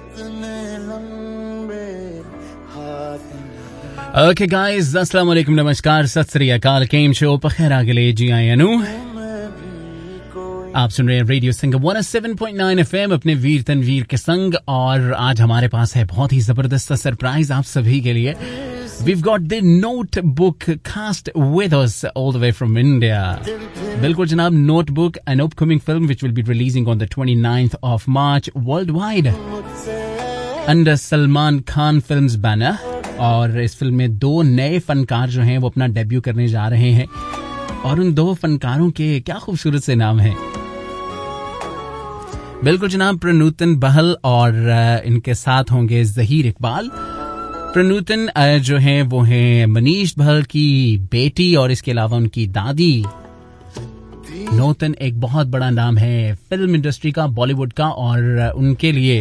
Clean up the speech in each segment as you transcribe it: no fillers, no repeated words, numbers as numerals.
Okay guys, अस्सलाम वालेकुम, नमस्कार, सत श्री अकाल, केम शो पखेर आगले जी आयनु। आप सुन रहे हैं रेडियो सिंगर 107.9 FM अपने वीर तनवीर के संग, और आज हमारे पास है बहुत ही जबरदस्त सरप्राइज आप सभी के लिए। We've got the Notebook cast with us all the way from India. बिल्कुल जनाब, Notebook, an upcoming film which will be releasing on the 29th of March worldwide under Salman Khan Films banner. और इस film में दो नए फनकार जो हैं वो अपना डेब्यू करने जा रहे हैं, और उन दो फनकारों के क्या खूबसूरत से नाम हैं। बिल्कुल जनाब, प्रनूतन बहल और इनके साथ होंगे जहीर इकबाल। प्रनूतन जो हैं वो हैं मनीष बहल की बेटी और इसके अलावा उनकी दादी। नूतन एक बहुत बड़ा नाम है फिल्म इंडस्ट्री का, बॉलीवुड का, और उनके लिए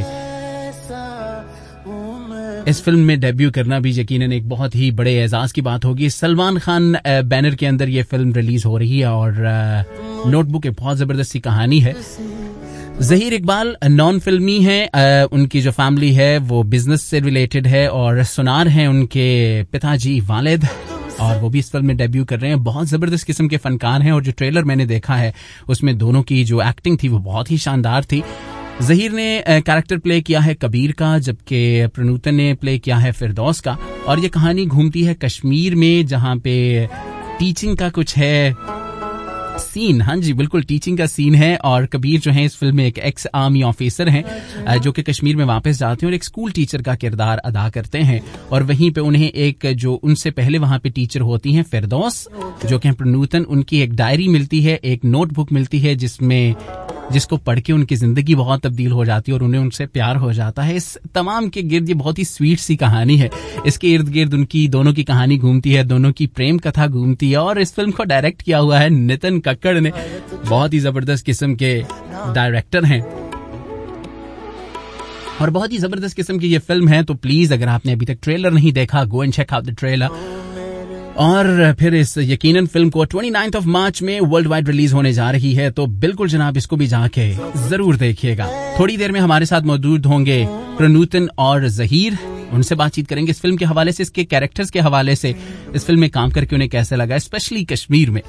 इस फिल्म में डेब्यू करना भी यकीनन एक बहुत ही बड़े एजाज की बात होगी। सलमान खान बैनर के अंदर ये फिल्म रिलीज हो रही है और नोटबुक एक बहुत जबरदस्त सी कहानी है। जहीर इकबाल नॉन फिल्मी है, उनकी जो फैमिली है वो बिजनेस से रिलेटेड है, और सुनार हैं उनके पिताजी वालिद, और वो भी इस फिल्म में डेब्यू कर रहे हैं। बहुत जबरदस्त किस्म के फनकार हैं, और जो ट्रेलर मैंने देखा है उसमें दोनों की जो एक्टिंग थी वो बहुत ही शानदार थी। जहीर ने कैरेक्टर प्ले किया है कबीर का, जबकि प्रनूतन ने प्ले किया है फिरदौस का, और ये कहानी घूमती है कश्मीर में, जहां पे टीचिंग का कुछ है सीन। हाँ जी, बिल्कुल टीचिंग का सीन है। और कबीर जो है इस फिल्म में एक एक्स आर्मी ऑफिसर हैं जो कि कश्मीर में वापस जाते हैं और एक स्कूल टीचर का किरदार अदा करते हैं। और वहीं पे उन्हें एक जो उनसे पहले वहां पे टीचर होती हैं फिरदौस, जो कि प्रनूतन, उनकी एक डायरी मिलती है, एक नोटबुक मिलती है जिसको पढ़ के उनकी जिंदगी बहुत तब्दील हो जाती है और उन्हें उनसे प्यार हो जाता है। इस तमाम के गिर्द ये बहुत ही स्वीट सी कहानी है। इसके इर्द गिर्द उनकी दोनों की कहानी घूमती है, दोनों की प्रेम कथा घूमती है, और इस फिल्म को डायरेक्ट किया हुआ है नितिन कक्कड़ ने। बहुत ही जबरदस्त किस्म के डायरेक्टर हैं और बहुत ही जबरदस्त किस्म की ये फिल्म है। तो प्लीज, अगर आपने अभी तक ट्रेलर नहीं देखा, go and check out the trailer. और फिर इस यकीनन फिल्म को 29th of March में वर्ल्ड वाइड रिलीज होने जा रही है, तो बिल्कुल जनाब इसको भी जाके जरूर देखिएगा। थोड़ी देर में हमारे साथ मौजूद होंगे प्रनूतन और जहीर, उनसे बातचीत करेंगे इस फिल्म के हवाले से, इसके कैरेक्टर्स के हवाले से, इस फिल्म में काम करके उन्हें कैसे लगा, स्पेशली कश्मीर में।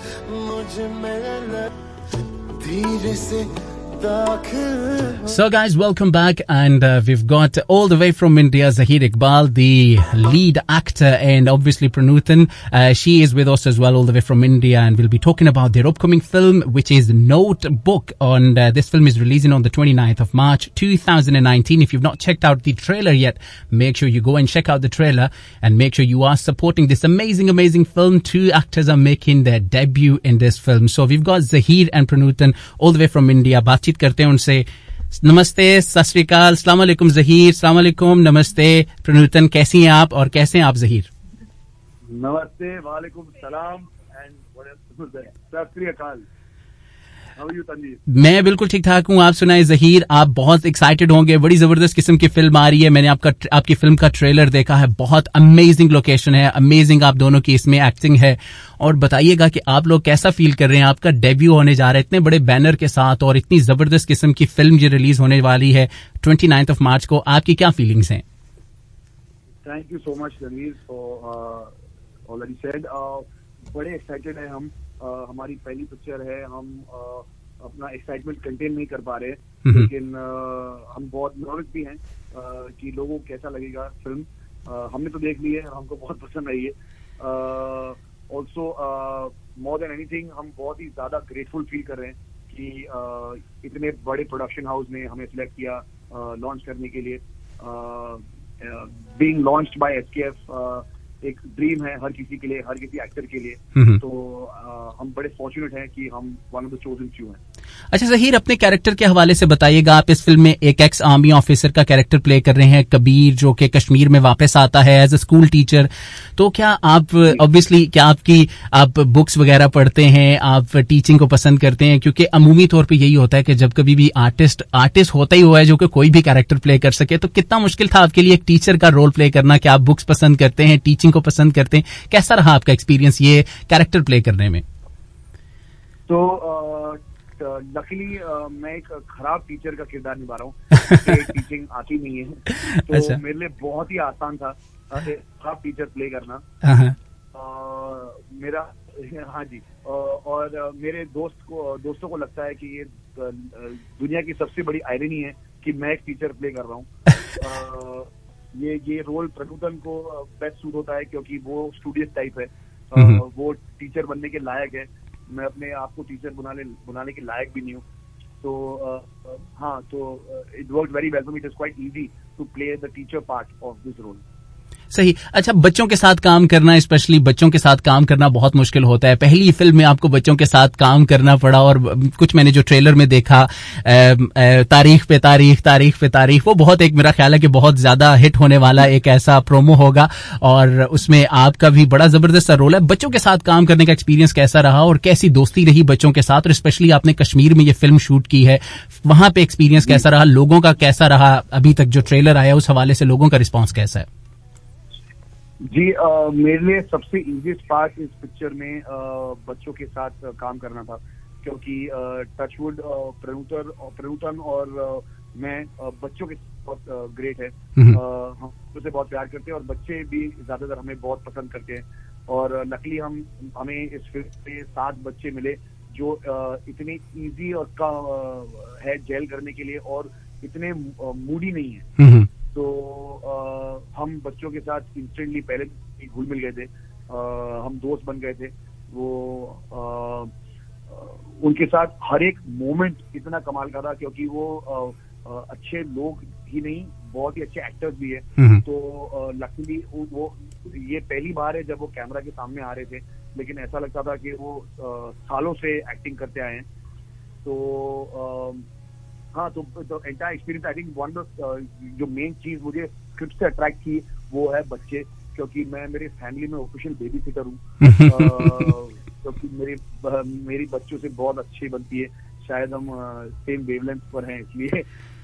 So guys, welcome back, and we've got all the way from India Zahir Iqbal, the lead actor, and obviously Pranutan, she is with us as well all the way from India, and we'll be talking about their upcoming film which is Notebook, and this film is releasing on the 29th of March 2019. If you've not checked out the trailer yet, make sure you go and check out the trailer and make sure you are supporting this amazing film. Two actors are making their debut in this film. So we've got Zahir and Pranutan all the way from India. बातचीत करते हैं उनसे। नमस्ते, सत श्री अकाल, अस्सलाम वालेकुम जहीर, अस्सलाम वालेकुम, नमस्ते प्रनूतन, कैसी हैं आप और कैसे हैं आप जहीर? नमस्ते, वालेकुम सलाम एंड सत श्री अकाल। How are you, Tanveer? मैं बिल्कुल ठीक ठाक हूँ। आप सुनाए जहीर, आप बहुत एक्साइटेड होंगे, बड़ी जबरदस्त किस्म की फिल्म आ रही है। मैंने आपकी फिल्म का ट्रेलर देखा है, बहुत अमेजिंग लोकेशन है, अमेजिंग आप दोनों की इसमें एक्टिंग है। और बताइएगा कि आप लोग कैसा फील कर रहे हैं, आपका डेब्यू होने जा रहा है इतने बड़े बैनर के साथ, और इतनी जबरदस्त किस्म की फिल्म जो रिलीज होने वाली है 29th of March को, आपकी क्या फीलिंग्स हैं? Thank you so much Tanveer for already said, बड़े एक्साइटेड है हम। हमारी पहली पिक्चर है, हम अपना एक्साइटमेंट कंटेन नहीं कर पा रहे, लेकिन हम बहुत नर्वस भी हैं कि लोगों को कैसा लगेगा फिल्म। हमने तो देख ली है, हमको बहुत पसंद आई है। ऑल्सो मोर देन एनीथिंग हम बहुत ही ज्यादा ग्रेटफुल फील कर रहे हैं कि इतने बड़े प्रोडक्शन हाउस ने हमें सिलेक्ट किया लॉन्च करने के लिए। बीइंग लॉन्च्ड बाय SKF एक ड्रीम है हर किसी के लिए, हर किसी एक्टर के लिए। तो हम बड़े फॉर्चुनेट हैं कि हम one of the chosen few हैं। अच्छा जहीर, अपने कैरेक्टर के हवाले से बताइएगा। आप इस फिल्म में एक एक्स आर्मी ऑफिसर का कैरेक्टर प्ले कर रहे हैं, कबीर, जो कि कश्मीर में वापस आता है एज अ स्कूल टीचर। तो क्या आप ऑब्वियसली आप बुक्स वगैरह पढ़ते हैं, आप टीचिंग को पसंद करते हैं? क्योंकि अमूमी तौर पे यही होता है कि जब कभी भी आर्टिस्ट होता ही हुआ है जो कि कोई भी कैरेक्टर प्ले कर सके, तो कितना मुश्किल था आपके लिए एक टीचर का रोल प्ले करना? कि आप बुक्स पसंद करते हैं, टीचिंग को पसंद करते हैं, कैसा रहा आपका एक्सपीरियंस ये कैरेक्टर प्ले करने में? तो बट लकीली मैं एक खराब टीचर का किरदार निभा रहा हूँ। टीचिंग आती नहीं है, तो अच्छा। मेरे लिए बहुत ही आसान था एक खराब टीचर प्ले करना। मेरा हाँ जी, और मेरे दोस्तों को लगता है कि ये दुनिया की सबसे बड़ी आयरनी है कि मैं एक टीचर प्ले कर रहा हूँ। ये रोल प्रभुतन को बेस्ट सूट होता है क्योंकि वो स्टूडियस टाइप है, वो टीचर बनने के लायक है। मैं अपने आप को टीचर बनाने के लायक भी नहीं हूँ, तो हाँ, तो it work very well for me. It is quite easy to play the teacher part of this role. सही। अच्छा, बच्चों के साथ काम करना, स्पेशली बच्चों के साथ काम करना बहुत मुश्किल होता है। पहली फिल्म में आपको बच्चों के साथ काम करना पड़ा, और कुछ मैंने जो ट्रेलर में देखा, तारीख पे तारीख, वो बहुत, एक मेरा ख्याल है कि बहुत ज्यादा हिट होने वाला एक ऐसा प्रोमो होगा, और उसमें आपका भी बड़ा जबरदस्त रोल है। बच्चों के साथ काम करने का एक्सपीरियंस कैसा रहा, और कैसी दोस्ती रही बच्चों के साथ, और स्पेशली आपने कश्मीर में ये फिल्म शूट की है, वहां पे एक्सपीरियंस कैसा रहा, लोगों का कैसा रहा? अभी तक जो ट्रेलर आया उस हवाले से लोगों का रिस्पॉन्स कैसा है? जी, मेरे लिए सबसे इजीएस्ट पार्ट इस पिक्चर में बच्चों के साथ काम करना था, क्योंकि टचवुड प्रणुतन और मैं बच्चों के बहुत ग्रेट है। हम उसे बहुत प्यार करते हैं और बच्चे भी ज्यादातर हमें बहुत पसंद करते हैं। और लकीली हमें इस फिल्म में 7 बच्चे मिले जो इतने इजी और है जेल करने के लिए, और इतने मूडी नहीं है। तो हम बच्चों के साथ इंस्टेंटली पहले घुल मिल गए थे, हम दोस्त बन गए थे। वो उनके साथ हर एक मोमेंट इतना कमाल का था, क्योंकि वो अच्छे लोग ही नहीं, बहुत ही अच्छे एक्टर्स भी है। तो लकीली वो ये पहली बार है जब वो कैमरा के सामने आ रहे थे, लेकिन ऐसा लगता था कि वो सालों से एक्टिंग करते आए हैं। तो हाँ, तो एंटायर एक्सपीरियंस, आई थिंक जो मेन चीज मुझे स्क्रिप्ट से अट्रैक्ट की वो है बच्चे, क्योंकि मैं मेरी फैमिली में ऑफिशियल बेबी सिटर हूँ। क्योंकि मेरी बच्चों से बहुत अच्छी बनती है, शायद हम सेम वेवलेंथ पर हैं इसलिए।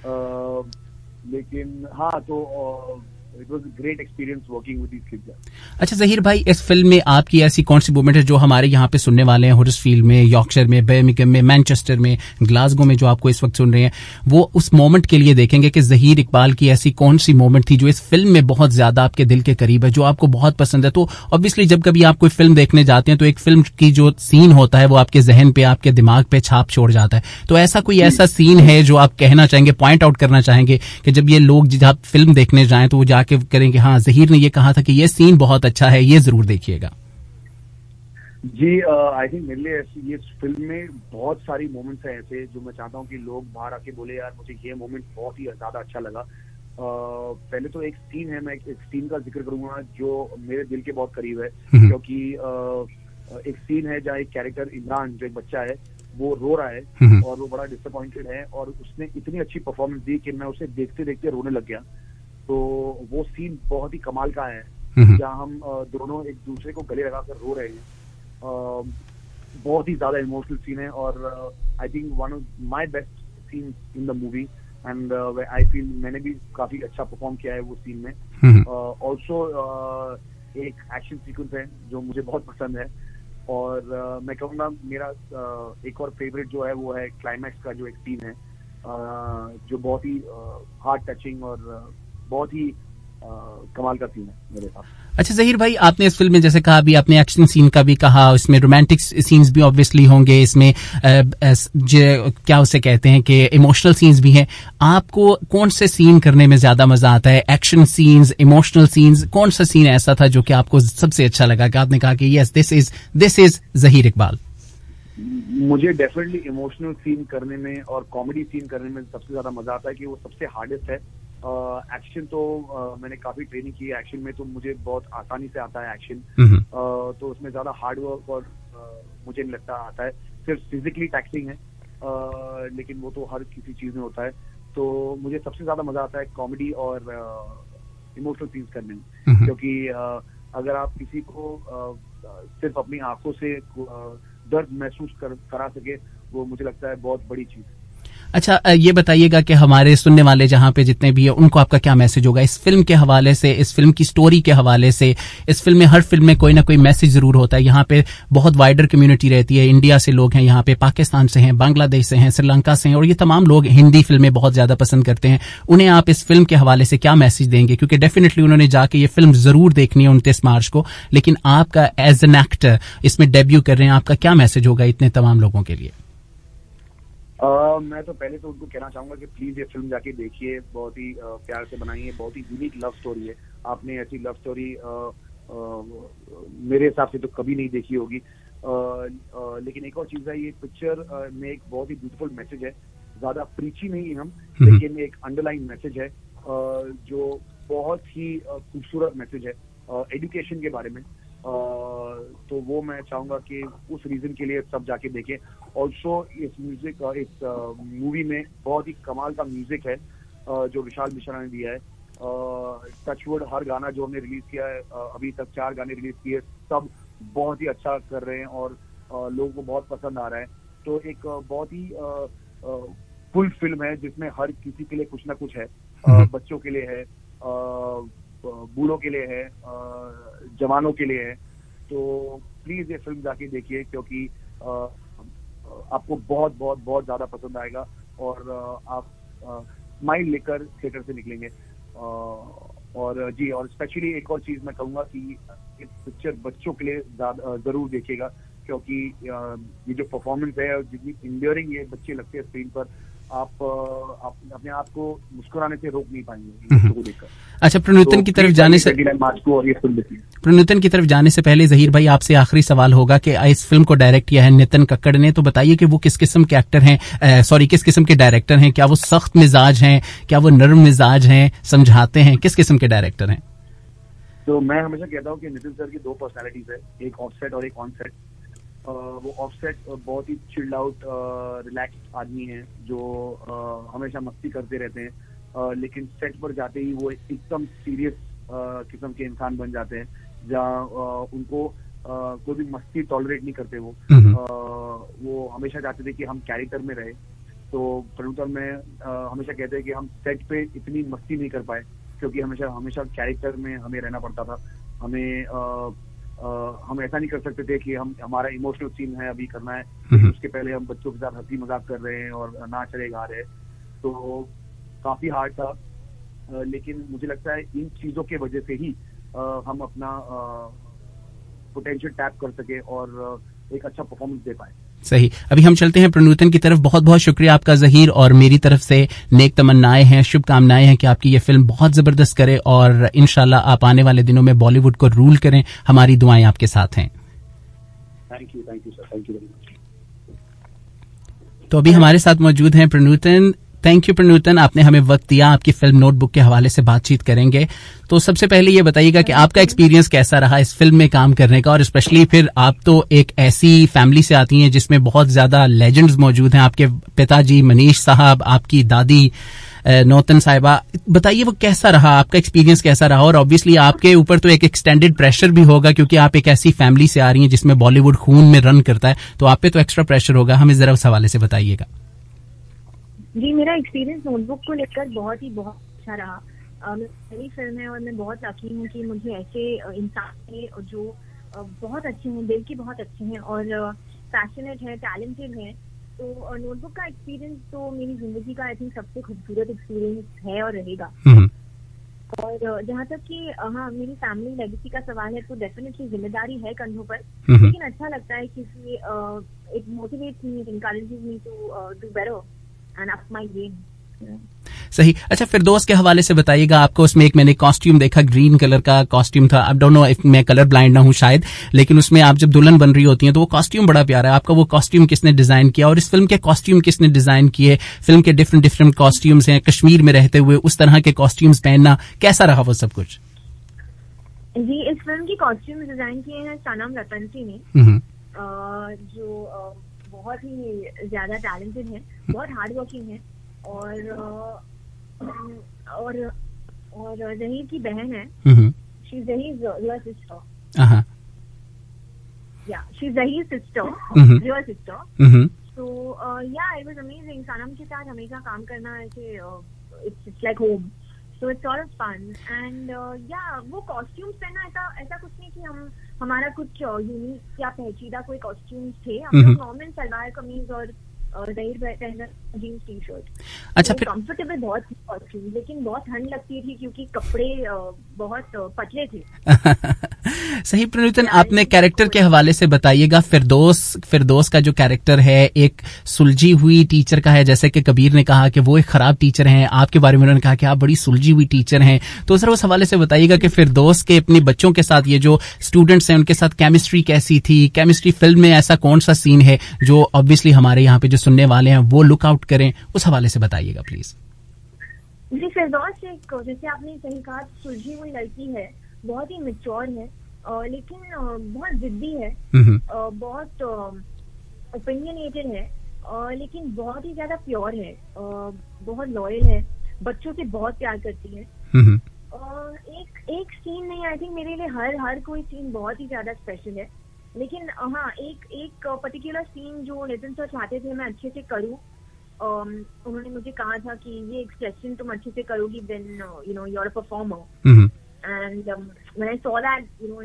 लेकिन हाँ, तो it was a great experience working with these kids. अच्छा ज़हीर भाई, इस फिल्म में आपकी ऐसी कौन सी मूवमेंट है जो हमारे यहाँ पे सुनने वाले हैं, हडर्सफील्ड में, यॉर्कशायर में, बर्मिंघम में, मैनचेस्टर में, ग्लासगो में, जो आपको इस वक्त सुन रहे हैं, वो उस मोमेंट के लिए देखेंगे कि ज़हीर इकबाल की ऐसी कौन सी मोमेंट थी जो इस फिल्म में बहुत ज्यादा आपके दिल के करीब है, जो आपको बहुत पसंद है? तो ऑब्वियसली जब कभी आप कोई फिल्म देखने जाते हैं तो एक फिल्म की जो सीन होता है वो आपके जहन पे, आपके दिमाग पे छाप छोड़ जाता है। तो ऐसा कोई ऐसा सीन है जो आप कहना चाहेंगे, पॉइंट आउट करना चाहेंगे, कि जब ये लोग जब फिल्म देखने जाएं तो वो जाके करेंगे हाँ ज़हीर ने ये कहा था कि ये सीन बहुत अच्छा है, ये जरूर देखिएगा? जी, आई थिंक मेरे लिए ये फिल्म में बहुत सारी मोमेंट्स हैं ऐसे जो मैं चाहता हूँ कि लोग बाहर आके बोले यार मुझे ये मोमेंट बहुत ही ज्यादा अच्छा लगा। पहले तो एक सीन है, मैं एक सीन का जिक्र करूंगा जो मेरे दिल के बहुत करीब है, क्योंकि एक सीन है जहाँ एक कैरेक्टर इमरान, जो एक बच्चा है, वो रो रहा है और वो बड़ा डिसअपॉइंटेड है, और उसने इतनी अच्छी परफॉर्मेंस दी कि मैं उसे देखते देखते रोने लग गया। तो वो सीन बहुत ही कमाल का है, जहाँ हम दोनों एक दूसरे को गले लगाकर रो रहे हैं। बहुत ही ज्यादा इमोशनल सीन है, और I think one of my best scene in the movie, and I feel मैंने भी काफी अच्छा परफॉर्म किया है वो सीन में। ऑल्सो एक एक्शन सीक्वेंस है जो मुझे बहुत पसंद है, और मैं कहूँगा मेरा एक और फेवरेट जो है वो है क्लाइमैक्स का जो एक सीन है, जो बहुत ही हार्ट टचिंग और बहुत ही कमाल का सीन है मेरे साथ। अच्छा ज़हीर भाई, आपने इस फिल्म में जैसे कहा, अभी आपने एक्शन सीन का भी कहा, इसमें रोमांटिक सीन्स भी ऑब्वियसली होंगे, इसमें क्या उसे कहते हैं कि इमोशनल सीन्स भी हैं। आपको कौन से सीन करने में ज्यादा मजा आता है? एक्शन सीन्स, इमोशनल सीन्स, कौन सा सीन ऐसा था जो कि आपको सबसे अच्छा लगा, कि आपने कहा कि yes this is Zaheer Iqbal? मुझे डेफिनेटली इमोशनल सीन करने में और कॉमेडी सीन करने में सबसे ज्यादा मजा आता है, कि वो सबसे हार्डेस्ट है। एक्शन तो मैंने काफी ट्रेनिंग की है एक्शन में, तो मुझे बहुत आसानी से आता है एक्शन। तो उसमें ज्यादा हार्ड वर्क और मुझे नहीं लगता आता है, सिर्फ फिजिकली टैक्सिंग है, लेकिन वो तो हर किसी चीज में होता है। तो मुझे सबसे ज्यादा मजा आता है कॉमेडी और इमोशनल सीन्स करने में, क्योंकि अगर आप किसी को सिर्फ अपनी आंखों से दर्द महसूस करा सके, वो मुझे लगता है बहुत बड़ी चीज। अच्छा, ये बताइएगा कि हमारे सुनने वाले जहां पे जितने भी हैं उनको आपका क्या मैसेज होगा इस फिल्म के हवाले से, इस फिल्म की स्टोरी के हवाले से? इस फिल्म में, हर फिल्म में कोई ना कोई मैसेज जरूर होता है। यहाँ पे बहुत वाइडर कम्युनिटी रहती है, इंडिया से लोग हैं, यहाँ पे पाकिस्तान से हैं, बांग्लादेश से हैं, श्रीलंका से हैं, और ये तमाम लोग हिंदी फिल्में बहुत ज्यादा पसंद करते हैं। उन्हें आप इस फिल्म के हवाले से क्या मैसेज देंगे? क्योंकि डेफिनेटली उन्होंने जाके ये फिल्म जरूर देखनी है 29 मार्च को, लेकिन आपका एज एन एक्टर इसमें डेब्यू कर रहे हैं, आपका क्या मैसेज होगा इतने तमाम लोगों के लिए? मैं तो पहले तो उनको कहना चाहूंगा कि प्लीज ये फिल्म जाके देखिए, बहुत ही प्यार से बनाई है, बहुत ही यूनिक लव स्टोरी है। आपने ऐसी लव स्टोरी मेरे हिसाब से तो कभी नहीं देखी होगी। लेकिन एक और चीज है, ये पिक्चर में एक बहुत ही ब्यूटीफुल मैसेज है। ज्यादा प्रीची नहीं है हम, लेकिन एक अंडरलाइन मैसेज है जो बहुत ही खूबसूरत मैसेज है एजुकेशन के बारे में। तो वो मैं चाहूंगा कि उस रीजन के लिए सब जाके देखें। ऑल्सो इस मूवी में बहुत ही कमाल का म्यूजिक है जो विशाल मिश्रा ने दिया है। टचवुड हर गाना जो हमने रिलीज किया है, अभी तक 4 गाने रिलीज किए, सब बहुत ही अच्छा कर रहे हैं और लोगों को बहुत पसंद आ रहा है। तो एक बहुत ही फुल फिल्म है जिसमें हर किसी के लिए कुछ ना कुछ है। बच्चों के लिए है, बूढ़ों के लिए है, जवानों के लिए है। तो प्लीज ये फिल्म जाके देखिए, क्योंकि आपको बहुत बहुत बहुत ज्यादा पसंद आएगा और आप स्माइल लेकर थिएटर से निकलेंगे। और जी, और स्पेशली एक और चीज मैं कहूंगा कि ये पिक्चर बच्चों के लिए जरूर देखिएगा, क्योंकि ये जो परफॉर्मेंस है और जितनी इंड्योरिंग ये बच्चे लगते हैं स्क्रीन पर, आप अपने आप को मुस्कुराने से रोक नहीं पाएंगे इसको देखकर। अच्छा, प्रणुतन की तरफ जाने से प्रणुतन की तरफ जाने से पहले जहीर भाई आपसे आखिरी सवाल होगा कि इस फिल्म को डायरेक्ट किया है नितिन कक्कड़ ने, तो बताइए कि वो किस किस्म के एक्टर हैं, किस किस्म के डायरेक्टर हैं? क्या वो सख्त मिजाज हैं, क्या वो नर्म मिजाज हैं, समझाते हैं, किस किस्म के डायरेक्टर हैं? तो मैं हमेशा कहता हूँ कि नितिन सर की 2 पर्सनैलिटीज है, एक ऑफ सेट और एक ऑन सेट। वो ऑफ सेट बहुत ही चिल्ड आउट रिलैक्स आदमी है जो हमेशा मस्ती करते रहते हैं, लेकिन सेट पर जाते ही वो एकदम सीरियस किस्म के इंसान बन जाते हैं, जहाँ उनको कोई भी मस्ती टॉलरेट नहीं करते। वो हमेशा चाहते थे कि हम कैरेक्टर में रहे। तो प्रणुतन में हमेशा कहते हैं कि हम सेट पे इतनी मस्ती नहीं कर पाए, क्योंकि हमेशा कैरेक्टर में हमें रहना पड़ता था। हम ऐसा नहीं कर सकते थे कि हमारा इमोशनल सीन है अभी करना है, उसके पहले हम बच्चों के साथ हंसी मजाक कर रहे हैं और नाच रहे गा रहे हैं। तो काफी हार्ड था, लेकिन मुझे लगता है इन चीजों के वजह से ही हम अपना पोटेंशियल टैप कर सके और एक अच्छा परफॉर्मेंस दे पाए। सही। अभी हम चलते हैं प्रणुतन की तरफ। बहुत बहुत शुक्रिया आपका जहीर, और मेरी तरफ से नेक तमन्नाएं हैं, शुभकामनाएं हैं कि आपकी ये फिल्म बहुत जबरदस्त करे और इंशाल्लाह आप आने वाले दिनों में बॉलीवुड को रूल करें। हमारी दुआएं आपके साथ हैं। Thank you sir, thank you very much. तो अभी हमारे साथ मौजूद हैं प्रणुतन। थैंक यू प्रणुतन, आपने हमें वक्त दिया, आपकी फिल्म नोटबुक के हवाले से बातचीत करेंगे। तो सबसे पहले ये बताइएगा कि आपका एक्सपीरियंस कैसा रहा इस फिल्म में काम करने का, और स्पेशली फिर आप तो एक ऐसी फैमिली से आती हैं जिसमें बहुत ज्यादा लेजेंड्स मौजूद हैं, आपके पिताजी मनीष साहब, आपकी दादी नौतन साहिबा। बताइए वो कैसा रहा, आपका एक्सपीरियंस कैसा रहा? और ऑब्वियसली आपके ऊपर तो एक एक्सटेंडेड प्रेशर भी होगा, क्योंकि आप एक ऐसी फैमिली से आ रही हैं जिसमें बॉलीवुड खून में रन करता है, तो आप पे तो एक्स्ट्रा प्रेशर होगा। हमें जरा उस हवाले से बताइएगा। जी, मेरा एक्सपीरियंस नोटबुक को लेकर बहुत अच्छा रहा। मेरी फिल्म है और मैं बहुत लकी हूँ कि मुझे ऐसे इंसान हैं जो बहुत अच्छे हैं, दिल के बहुत अच्छे हैं और पैशनेट है, टैलेंटेड है। तो नोटबुक का एक्सपीरियंस तो मेरी जिंदगी का आई थिंक सबसे खूबसूरत एक्सपीरियंस है और रहेगा। और जहाँ तक कि हाँ, मेरी फैमिली लेगेसी का सवाल है, तो डेफिनेटली जिम्मेदारी है कंधों पर, लेकिन अच्छा लगता है कि it motivates me, it encourages me to do better and up my game. सही। अच्छा, फिर दोस्त के हवाले से बताइएगा। आपको उसमें एक मैंने कॉस्ट्यूम देखा, ग्रीन कलर का कॉस्ट्यूम था। आई डोंट नो इफ मैं कलर ब्लाइंड ना हूं शायद, लेकिन उसमें आप जब दुल्हन बन रही होती हैं तो वो कॉस्ट्यूम बड़ा प्यारा है। आपका वो कॉस्ट्यूम किसने डिजाइन किया, और इस फिल्म के कॉस्ट्यूम किसने डिजाइन किए? फिल्म के डिफरेंट कॉस्ट्यूम्स हैं, कश्मीर में रहते हुए उस तरह के कॉस्ट्यूम्स पहनना कैसा रहा वो सब कुछ? जी, इस फिल्म की कॉस्ट्यूम डिजाइन किए हैं सनम रतन सिंह ने, जो बहुत ही ज्यादा टैलेंटेड है, बहुत हार्ड वर्किंग है और जहीर की बहन है। She is Zaheer your sister. या she is Zaheer sister, your sister. So yeah, it was amazing. Sanam के साथ हमेशा काम करना ऐसे it's like home. So it's sort of fun. And yeah, वो costumes पहनना ऐसा कुछ नहीं कि हमारा कुछ यूनिक या पहचीदा कोई कॉस्ट्यूम्स थे. हम लोग नॉर्मल सलवार कमीज और रही पहना जीन्स टी शर्ट. अच्छा, फिर कंफर्टेबल बहुत थी कॉस्ट्यूम, लेकिन बहुत ठंड लगती थी क्योंकि कपड़े बहुत पतले थे. सही. प्रणुतन, आपने कैरेक्टर के हवाले से बताइएगा. फिरदौस का जो कैरेक्टर है एक सुलझी हुई टीचर का है, जैसे कि कबीर ने कहा कि वो एक खराब टीचर हैं. आपके बारे में उन्होंने कहा कि आप बड़ी सुलझी हुई टीचर हैं. तो सर उस हवाले से बताइएगा कि फिरदौस के अपने बच्चों के साथ, ये जो स्टूडेंट्स हैं उनके साथ केमिस्ट्री कैसी थी. केमिस्ट्री फिल्म में ऐसा कौन सा सीन है जो ऑब्वियसली हमारे यहाँ पे जो सुनने वाले हैं वो लुक आउट करें, उस हवाले से बताइएगा प्लीज. जी, फिरदौस एक, जैसे आपने सही कहा, सुलझी हुई लड़की है, बहुत ही मैच्योर है, लेकिन बहुत जिद्दी है, बहुत ओपिनियनेटेड है, लेकिन बहुत ही ज्यादा प्योर है, बहुत लॉयल है, बच्चों से बहुत प्यार करती है. एक सीन नहीं, आई थिंक मेरे लिए हर कोई सीन बहुत ही ज्यादा स्पेशल है. लेकिन हाँ, एक पर्टिकुलर सीन जो नितिन सर चाहते थे मैं अच्छे से करूँ. उन्होंने मुझे कहा था कि ये एक्सप्रेशन तुम अच्छे से करोगी when you know you are a performer. And when I saw that, you know,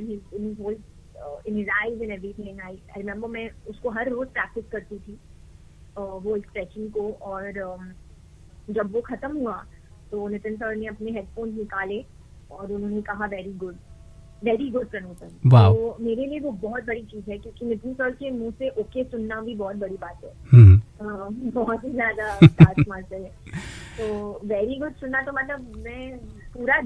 in his eyes and everything, I remember मैं उसको हर रोज प्रैक्टिस करती थी वो एक्सप्रेशन को. और जब वो खत्म हुआ तो नितिन सर ने अपने हेडफोन्स निकाले और उन्होंने कहा वेरी गुड प्रणुतन. तो मेरे लिए वो बहुत बड़ी चीज है, क्योंकि नितिन सर के मुंह से ओके सुनना भी बहुत बड़ी बात है. बहुत ही ज्यादा खास मास्टर है. तो वेरी गुड सुनना तो मतलब मैं पूरा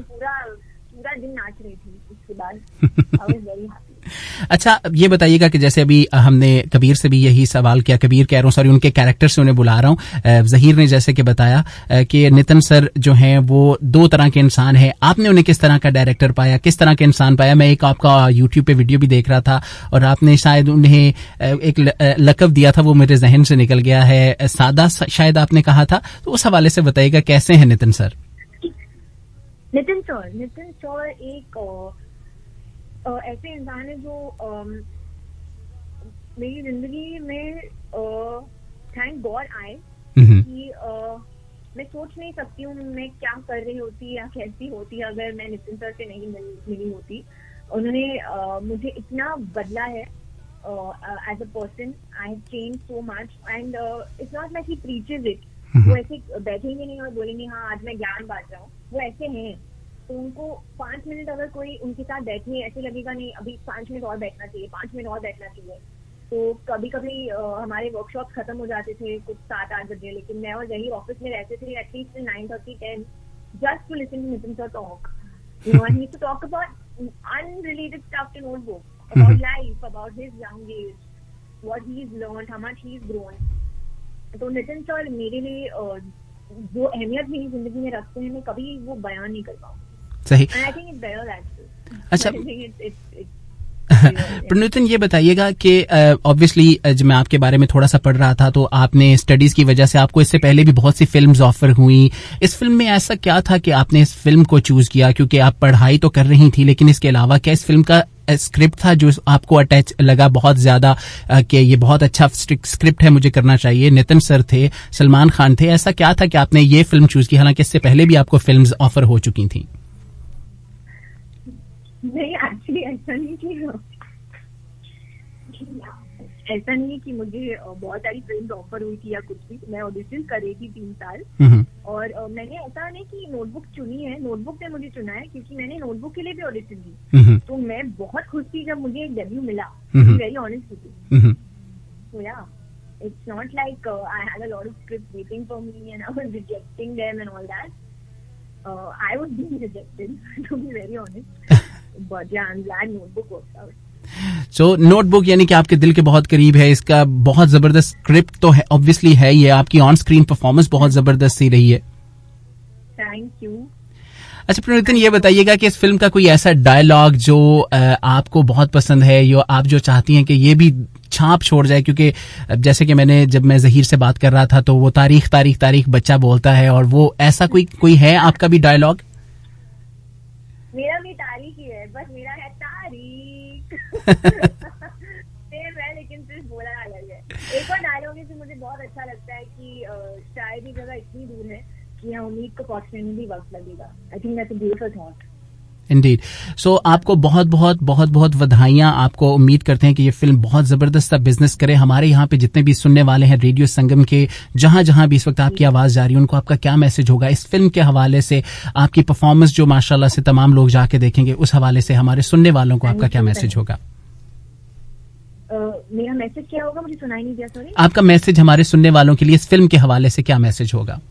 दिन नाच रही थी. उसके बाद आई वाज वेरी हैप्पी. अच्छा, ये बताइएगा कि जैसे अभी हमने कबीर से भी यही सवाल किया, कबीर कह रहा हूँ, सॉरी, उनके कैरेक्टर से उन्हें बुला रहा हूँ. जहीर ने जैसे कि बताया कि नितिन सर जो हैं वो दो तरह के इंसान हैं. आपने उन्हें किस तरह का डायरेक्टर पाया, किस तरह के इंसान पाया? मैं एक आपका यूट्यूब पे वीडियो भी देख रहा था और आपने शायद उन्हें एक लकब दिया था, वो मेरे जहन से निकल गया है, सादा शायद आपने कहा था. तो उस हवाले से बताइएगा कैसे हैं नितिन सर? नितिन सर एक ऐसे इंसान है जो मेरी जिंदगी में थैंक गॉड आए कि मैं सोच नहीं सकती हूँ मैं क्या कर रही होती या कैसी होती अगर मैं नितिन सर से नहीं मिली होती. उन्होंने मुझे इतना बदला है as a person. I have change so much and it's not like he preaches it. वो ऐसे बैठेंगे नहीं और बोलेंगे हाँ आज मैं ज्ञान बांट रहा हूँ. वो ऐसे हैं. तो उनको 5 मिनट अगर कोई उनके साथ बैठे, ऐसे लगेगा नहीं अभी 5 मिनट और बैठना चाहिए, 5 मिनट और बैठना चाहिए. तो कभी कभी हमारे वर्कशॉप खत्म हो जाते थे कुछ 7-8 बजे, लेकिन मैं और यही ऑफिस में रहते थे at least 9:30-10 just to listen to Nitin sir talk. You know, he to talk about unrelated stuff to Notebook, about life, about his young age, what he is learned, how much he is grown. तो Nitin sir मेरे लिए जो अहमियत मेरी जिंदगी में रखते हैं मैं कभी वो बयान नहीं कर पाऊंगी. सही. I think it's better actually. अच्छा, it's प्रणुतन, ये बताइएगा कि ऑब्वियसली जब मैं आपके बारे में थोड़ा सा पढ़ रहा था तो आपने स्टडीज की वजह से आपको इससे पहले भी बहुत सी फिल्म्स ऑफर हुई. इस फिल्म में ऐसा क्या था कि आपने इस फिल्म को चूज किया? क्योंकि आप पढ़ाई तो कर रही थी, लेकिन इसके अलावा क्या इस फिल्म का स्क्रिप्ट था जो आपको अटैच लगा बहुत ज्यादा कि ये बहुत अच्छा स्क्रिप्ट है, मुझे करना चाहिए? नितिन सर थे, सलमान खान थे, ऐसा क्या था कि आपने ये फिल्म चूज की, हालांकि इससे पहले भी आपको फिल्म्स ऑफर हो चुकी थी? नहीं, एक्चुअली ऐसा नहीं है कि मुझे बहुत सारी फिल्म ऑफर हुई थी या कुछ भी. मैं ऑडिशन कर रही थी 3 साल और मैंने ऐसा नहीं कि नोटबुक चुनी है, नोटबुक ने मुझे चुना है क्योंकि मैंने नोटबुक के लिए भी ऑडिशन दी. तो मैं बहुत खुश थी जब मुझे एक डेब्यू मिला, very honest with you. So yeah, it's not like I had a lot of scripts waiting for me and I was rejecting them and all that. I was being rejected, to be very honest. But yeah, I'm glad Notebook worked out. So Notebook यानी कि आपके दिल के बहुत करीब है. इसका बहुत जबरदस्त स्क्रिप्ट तो है, ऑब्वियसली है. ये आपकी ऑन स्क्रीन परफॉर्मेंस बहुत जबरदस्त सी रही है. Thank you. अच्छा प्रणुतन, ये बताइएगा कि इस फिल्म का कोई ऐसा डायलॉग जो आपको बहुत पसंद है, जो आप जो चाहती हैं कि ये भी छाप छोड़ जाए? क्योंकि जैसे कि जब मैं जहीर से बात कर रहा था तो वो तारीख बच्चा बोलता है, और वो ऐसा कोई है आपका भी डायलॉग? मेरा भी तारीख ही है, बस मेरा है तारीख. सेम है, लेकिन एक्सपीरियंसेस बोला अलग है। एक और डायलॉग है जो मुझे बहुत अच्छा लगता है कि शायद ये जगह इतनी दूर है कि हम उम्मीद को पहुंचने में भी वक्त लगेगा। I think that's a beautiful thought. Indeed. So आपको बहुत बहुत बहुत बहुत बधाइयां। आपको उम्मीद करते हैं कि ये फिल्म बहुत जबरदस्त बिजनेस करे। हमारे यहाँ पे जितने भी सुनने वाले हैं रेडियो संगम के, जहां जहां भी इस वक्त आपकी आवाज जा रही है, उनको आपका क्या मैसेज होगा इस फिल्म के हवाले से? आपकी परफॉर्मेंस जो माशाल्लाह से तमाम लोग जाके देखेंगे, उस हवाले से हमारे सुनने वालों को आपका क्या मैसेज होगा? मेरा मैसेज क्या होगा? मुझे सुनाई नहीं दिया, सॉरी। आपका मैसेज हमारे सुनने वालों के लिए इस फिल्म के हवाले से क्या मैसेज होगा?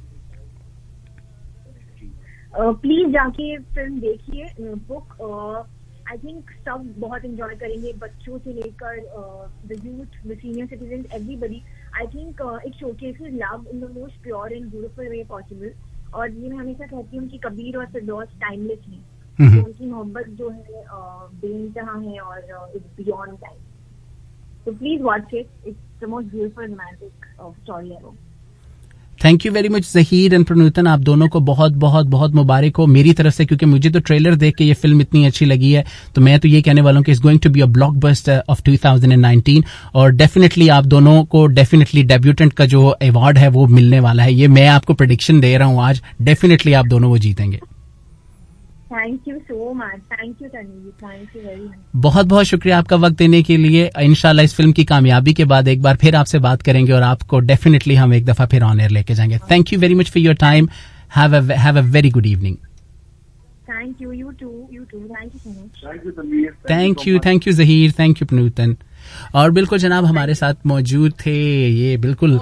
प्लीज जाके फिल्म देखिए नोटबुक। आई थिंक सब बहुत एंजॉय करेंगे, बच्चों से लेकर the youth, the senior citizen, everybody. I think it showcases love in the most pure and beautiful way possible. और ये मैं हमेशा कहती हूँ कि कबीर और फिरदौस टाइमलेस हैं, तो उनकी मोहब्बत जो है बेइंतहा है और it's beyond time. So please watch it. It's the most beautiful romantic story ever. Thank you very much Zaheer and Pranutan, आप दोनों को बहुत बहुत बहुत मुबारक हो मेरी तरफ से, क्योंकि मुझे तो ट्रेलर देख के ये फिल्म इतनी अच्छी लगी है, तो मैं तो ये कहने वाला हूँ कि it's going to be a blockbuster of 2019। और डेफिनेटली आप दोनों को डेफिनेटली डेब्यूटेंट का जो अवार्ड है वो मिलने वाला है। ये मैं आपको प्रेडिक्शन दे रहा हूँ आज, डेफिनेटली आप दोनों वो जीतेंगे। Thank you so much. Thank you Tanveer, thank you very much. बहुत बहुत शुक्रिया आपका वक्त देने के लिए। इंशाल्लाह इस फिल्म की कामयाबी के बाद एक बार फिर आपसे बात करेंगे और आपको डेफिनेटली हम एक दफा फिर ऑन एयर लेके जाएंगे। Thank you very much for your time. Have a very good evening. Thank you, you too, thank you so much. Thank you Tanveer. Thank you Zaheer, thank you Pranutan. और बिल्कुल जनाब हमारे साथ मौजूद थे, ये बिल्कुल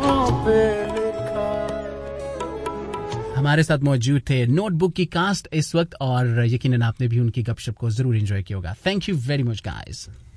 हमारे साथ मौजूद थे नोटबुक की कास्ट इस वक्त, और यकीनन आपने भी उनकी गपशप को जरूर एंजॉय किया होगा। Thank you very much guys.